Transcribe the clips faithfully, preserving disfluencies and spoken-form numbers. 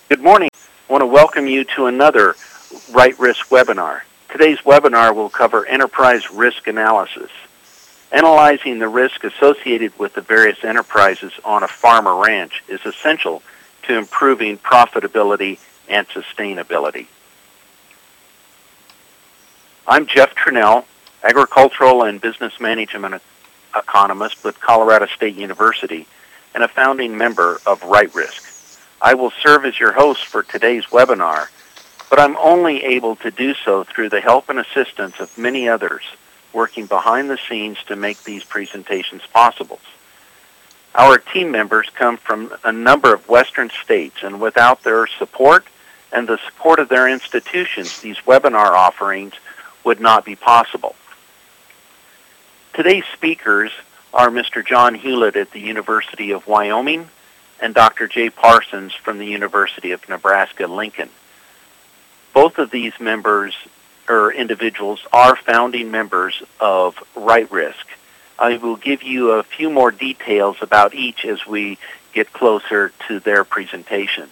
Good morning. I want to welcome you to another Right Risk webinar. Today's webinar will cover enterprise risk analysis. Analyzing the risk associated with the various enterprises on a farm or ranch is essential to improving profitability and sustainability. I'm Jeff Trinnell, agricultural and business management economist with Colorado State University and a founding member of Right Risk. I will serve as your host for today's webinar, but I'm only able to do so through the help and assistance of many others working behind the scenes to make these presentations possible. Our team members come from a number of western states, and without their support and the support of their institutions, these webinar offerings would not be possible. Today's speakers are Mister John Hewlett at the University of Wyoming and Doctor Jay Parsons from the University of Nebraska-Lincoln. Both of these members or individuals are founding members of Right Risk. I will give you a few more details about each as we get closer to their presentations.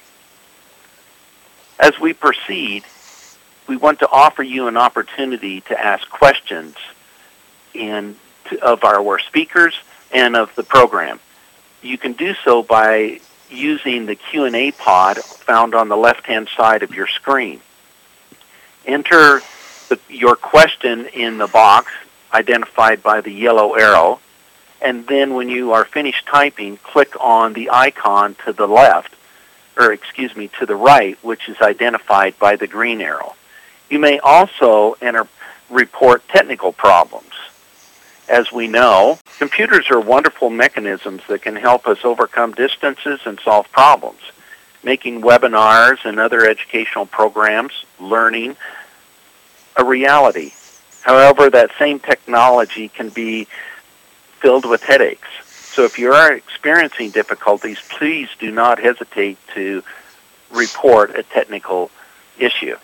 As we proceed, we want to offer you an opportunity to ask questions in, to, of our speakers and of the program. You can do so by using the Q and A pod found on the left-hand side of your screen. Enter the, your question in the box identified by the yellow arrow, and then when you are finished typing, click on the icon to the left, or excuse me, to the right, which is identified by the green arrow. You may also enter report technical problems. As we know, computers are wonderful mechanisms that can help us overcome distances and solve problems, making webinars and other educational programs, learning, a reality. However, that same technology can be filled with headaches. So if you are experiencing difficulties, please do not hesitate to report a technical issue.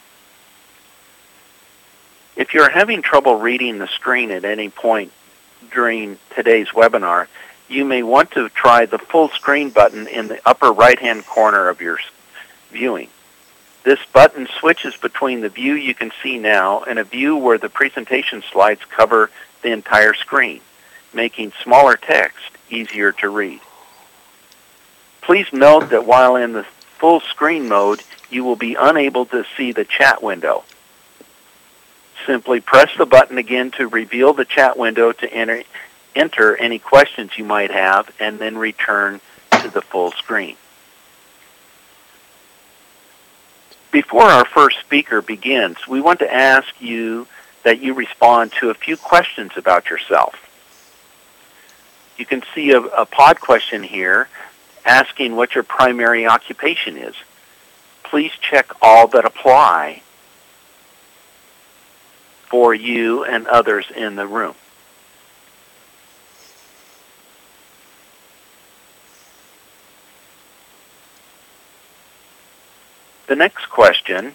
If you're having trouble reading the screen at any point during today's webinar, you may want to try the full screen button in the upper right-hand corner of your viewing. This button switches between the view you can see now and a view where the presentation slides cover the entire screen, making smaller text easier to read. Please note that while in the full screen mode, you will be unable to see the chat window. Simply press the button again to reveal the chat window to enter, enter any questions you might have, and then return to the full screen. Before our first speaker begins, we want to ask you that you respond to a few questions about yourself. You can see a, a pod question here asking what your primary occupation is. Please check all that apply for you and others in the room. The next question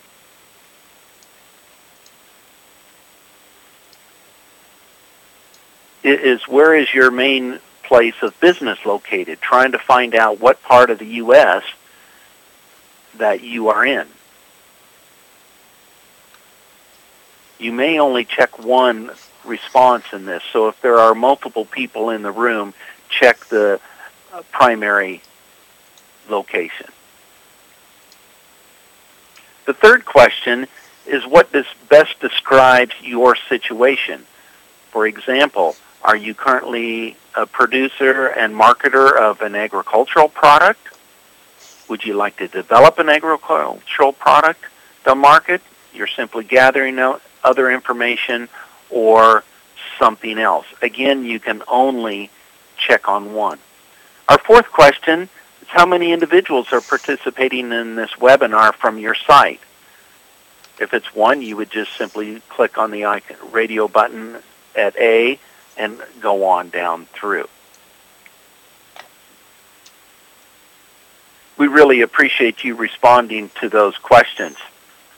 is, where is your main place of business located? Trying to find out what part of the U S that you are in. You may only check one response in this, so if there are multiple people in the room, check the uh, primary location. The third question is, what does best describes your situation? For example, are you currently a producer and marketer of an agricultural product? Would you like to develop an agricultural product to market? You're simply gathering out other information or something else. Again, you can only check on one. Our fourth question is, how many individuals are participating in this webinar from your site? If it's one, you would just simply click on the icon, radio button at A and go on down through. We really appreciate you responding to those questions.